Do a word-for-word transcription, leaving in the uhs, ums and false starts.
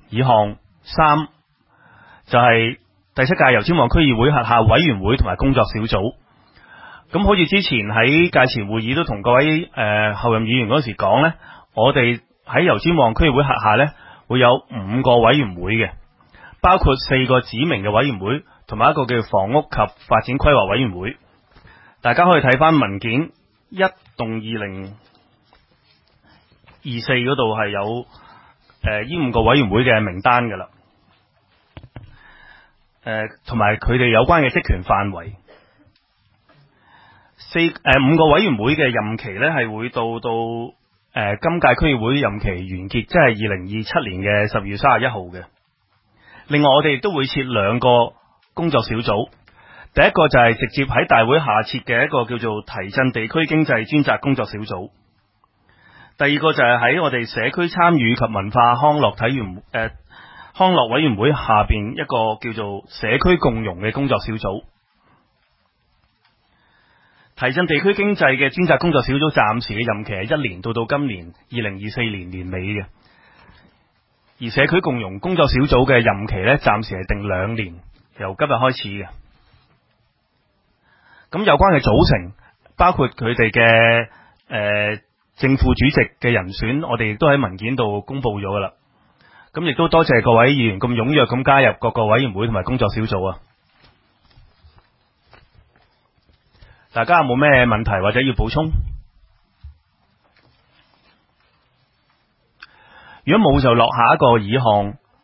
議項三就係、是、第七屆油尖旺區議會轄下委員會同埋工作小組。咁好似之前喺屆前會議都同各位誒、呃、候任議員嗰時講呢，我哋喺油尖旺區議會轄下呢會有五個委員會嘅，包括四個指明嘅委員會同埋一個叫房屋及發展規劃委員會。大家可以睇翻文件一動二零二四嗰度係有誒呢、呃、五個委員會嘅名單噶啦，誒同埋佢哋有關嘅職權範圍。四誒、呃、五個委員會嘅任期呢係會到到誒、呃、今屆區議會任期完結，即係二零二七年嘅十二月三十一號嘅。另外我哋亦都會設兩個工作小組，第一個就係直接喺大會下設嘅一個叫做提振地區經濟專責工作小組，第二個就係喺我哋社區參與及文化康樂體員誒、呃、康樂委員會下邊一個叫做社區共融嘅工作小組。提振地區經濟嘅專責工作小組暫時嘅任期係一年，到到今年二零二四年年尾嘅。而社區共融工作小組嘅任期呢，暫時係定兩年，由今日開始嘅。咁有關嘅組成，包括佢哋嘅誒正副主席嘅人選，我哋亦都喺文件度公布咗噶啦。咁亦都多謝各位議員咁踴躍咁加入各個委員會同埋工作小組啊！大家有冇咩問題或者要補充？如果冇就落下一個議項。